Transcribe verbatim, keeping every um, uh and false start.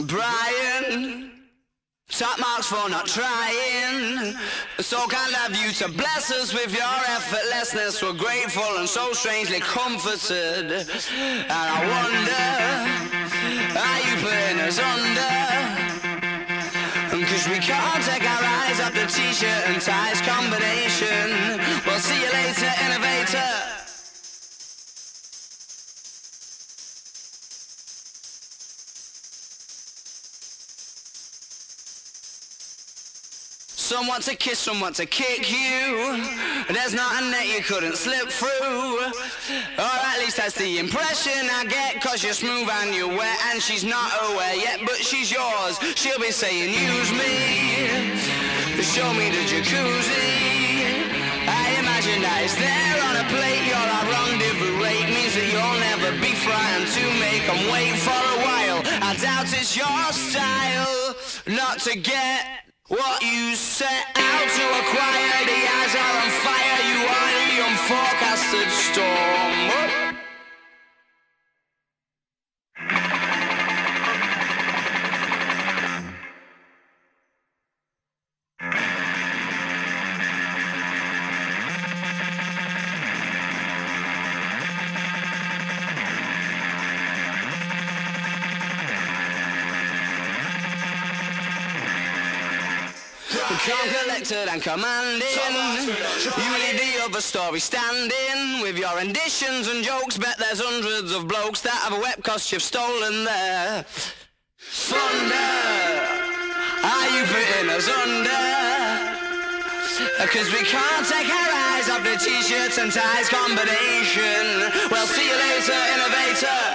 Brian, top marks for not trying. So kind of you to bless us with your effortlessness. We're grateful and so strangely comforted. And I wonder, are you putting us under? Cause we can't take our eyes off the t-shirt and ties combination. We'll see you later, innovator. Someone to kiss, someone to kick you. There's not a net you couldn't slip through. Or at least that's the impression I get. Cause you're smooth and you're wet and she's not aware yet. But she's yours, she'll be saying use me. Show me the jacuzzi. I imagine that it's there on a plate. You're our rendezvous rate. Means that you'll never be frightened to make them wait for a while. I doubt it's your style not to get what you set out to acquire. The eyes are on fire. You are the unforecasted storm. Calm, collected and commanding. You leave the other story standing. With your renditions and jokes, bet there's hundreds of blokes that have wept cause you've stolen their thunder. Are you putting us under? Cause we can't take our eyes off the t-shirts and ties combination. Well, see you later, innovator.